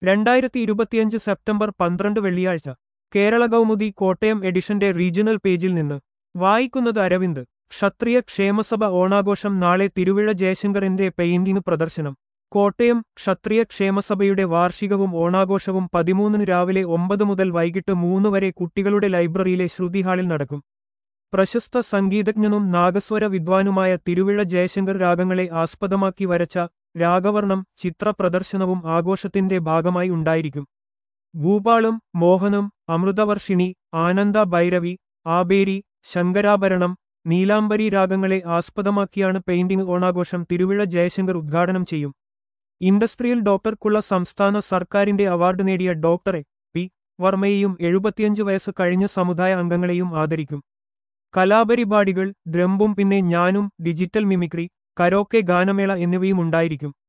2025 September 12 വെള്ളിയാഴ്ച കേരള കൗമുദി കോട്ടയം എഡിഷന്റെ regional പേജിൽ നിന്ന് വായിക്കുന്നത് അരവിന്ദ്. ക്ഷത്രിയ ക്ഷേമസഭ ഓണാഘോഷം നാളെ തിരുവിഴ ജയശങ്കറിന്റെ പെയിന്റിംഗ് പ്രദർശനം. കോട്ടയം ക്ഷത്രിയ ക്ഷേമസഭയുടെ വാർഷികവും ഓണാഘോഷവും 13 രാവിലെ 9 മുതൽ വൈകിട്ട് 3 വരെ കുട്ടികളുടെ ലൈബ്രറിയിലെ ശ്രുതി ഹാളിൽ നടക്കും. പ്രശസ്ത സംഗീതജ്ഞനും നാഗസ്വര വിദ്വാനുമായ തിരുവിഴ ജയശങ്കർ രാഗങ്ങളെ ആസ്പദമാക്കി വരച്ച രാഗവർണം ചിത്ര പ്രദർശനവും ആഘോഷത്തിന്റെ ഭാഗമായി ഉണ്ടായിരിക്കും. ഭൂപാളും മോഹനം, അമൃതവർഷിണി, ആനന്ദ ഭൈരവി, ആബേരി, ശങ്കരാഭരണം, നീലാംബരി രാഗങ്ങളെ ആസ്പദമാക്കിയാണ് പെയിന്റിംഗ് ഓണാഘോഷം. തിരുവിഴ ജയശങ്കർ ഉദ്ഘാടനം ചെയ്യും. ഇൻഡസ്ട്രിയൽ ഡോക്ടർക്കുള്ള സംസ്ഥാന സർക്കാരിന്റെ അവാർഡ് നേടിയ ഡോക്ടർ പി വർമ്മയെയും 75 വയസ്സ് കഴിഞ്ഞ സമുദായ അംഗങ്ങളെയും ആദരിക്കും. കലാപരിപാടികൾ, ഡ്രംബും പിന്നെ ഞാനും, ഡിജിറ്റൽ മിമിക്രി, കരോക്കെ ഗാനമേള എന്നിവയും ഉണ്ടായിരിക്കും.